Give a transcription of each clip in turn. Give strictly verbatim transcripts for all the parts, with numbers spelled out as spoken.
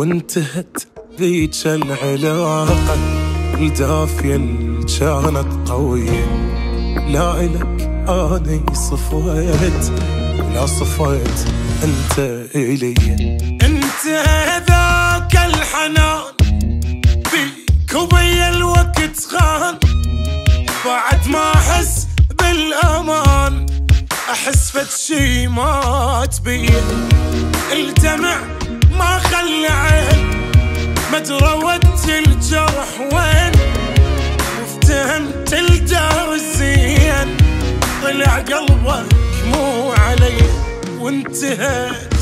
وانتهت ذيك العلاقة الدافية اللي كانت قوية. لا إلك أنا صفيت ولا صفيت أنت إلي. أنت ذاك الحنان بيك وبي الوقت خان، بعد ما أحس بالأمان أحس فد شي ما تبين. الدمع ما خلى عين مدرى ود الجرح وين، وافتهمت الدار الزين طلع قلبك مو علي وانتهيت.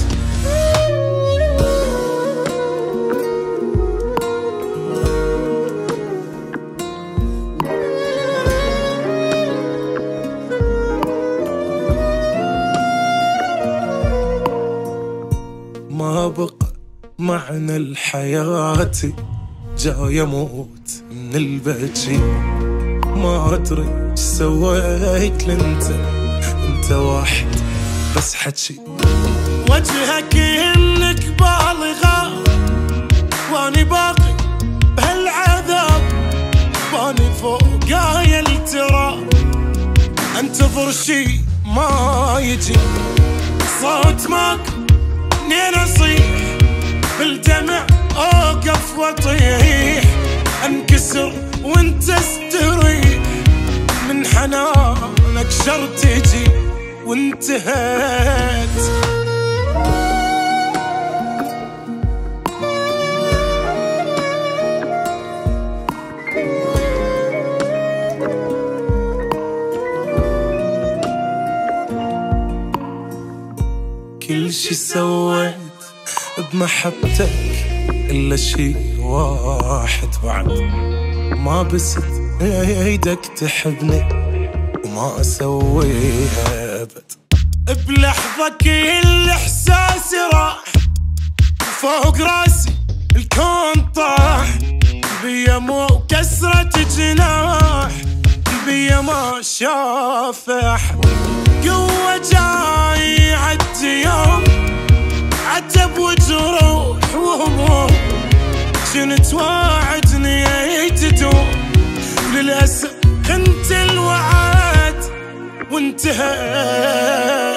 ما بقى معنى الحياة، جاي اموت من البكي. ما ادري ايش سويت لانت، انت واحد بس حكي. وجهك انك بالغة واني باقي بهالعذاب، واني فوق قايل ترى انتظر شي ما يجي. صوت ماك منين اصيح بالدمع اوقف واطيح، انكسر وانت استريح من حنانك شر تجي وانتهيت. كل شي سويت بمحبتك إلا شي واحد بعد، ما بست ايدك تحبني وما اسويها ابد. بلحظة كل احساسي راح فوق راسي الكون طاح، بيا مو كسرة جناح بيا ما شاف احد. قوة جاي عدي يوم عتب وجروح وهموم، كنت واعدني تدوم للأسف خنت الوعد وانتهيت.